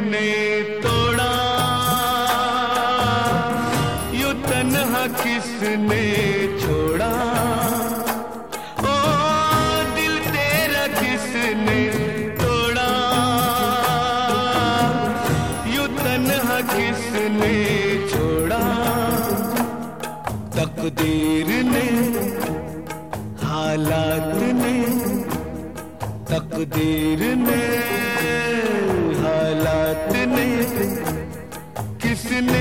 किसने तोड़ा, यूं तन्हा किसने छोड़ा। ओ दिल तेरा किसने तोड़ा, यूं तन्हा किसने छोड़ा। तकदीर ने, हालात ने, तकदीर ने, हालात ने, किसने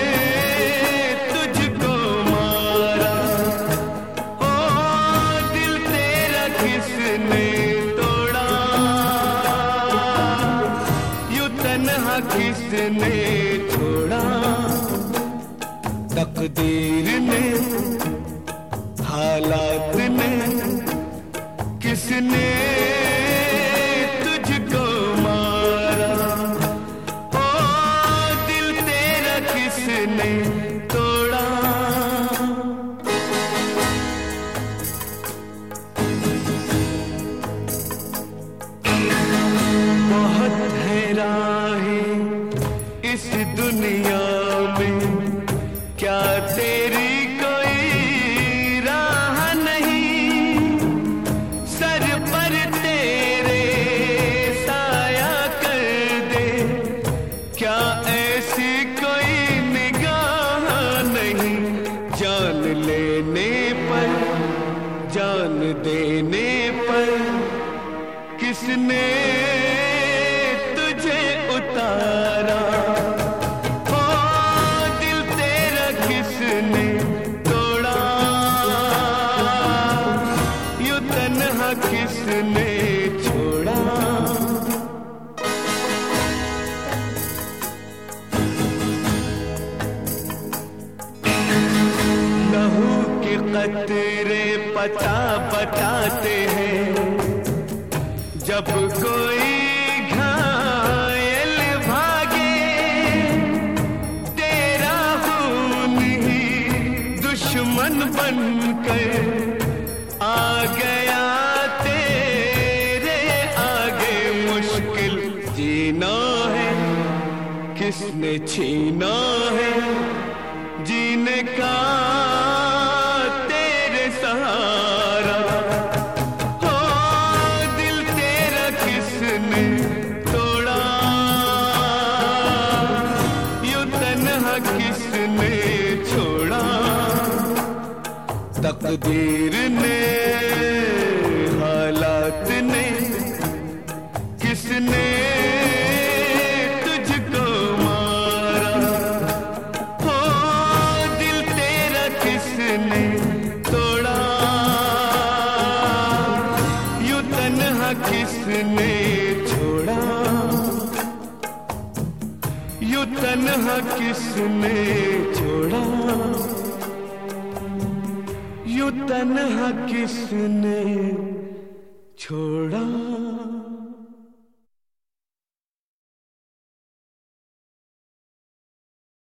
तुझको मारा। ओ दिल तेरा किसने तोड़ा, यूं तन्हा किसने छोड़ा। तकदीर ने, हालात ने, किसने तुझको मारा। ओ दिल तेरा किसने तोड़ा। बहुत है राहें इस दुनिया में, क्या तेरी कोई राह नहीं। सर पर तेरे साया कर दे, क्या ऐसी कोई निगाह नहीं। जान लेने पर, जान देने पर, किसने तुझे उतारा। किसने तोड़ा, यूं तन्हा किसने छोड़ा। लहू के कतरे पता बताते हैं, जब कोई दुश्मन बनकर आ गया तेरे आगे। मुश्किल जीना है, किसने छीना है जीने का तेरे सहारा। हो दिल तेरा किसने तोड़ा, यूं तन्हा किसने छोड़ा। तकदीर ने, हालात ने, किसने तुझको मारा। हो दिल तेरा किसने तोड़ा, यूं तन्हा किसने छोड़ा। यूं तन्हा किसने छोड़ा, यूं तन्हा किसने छोड़ा।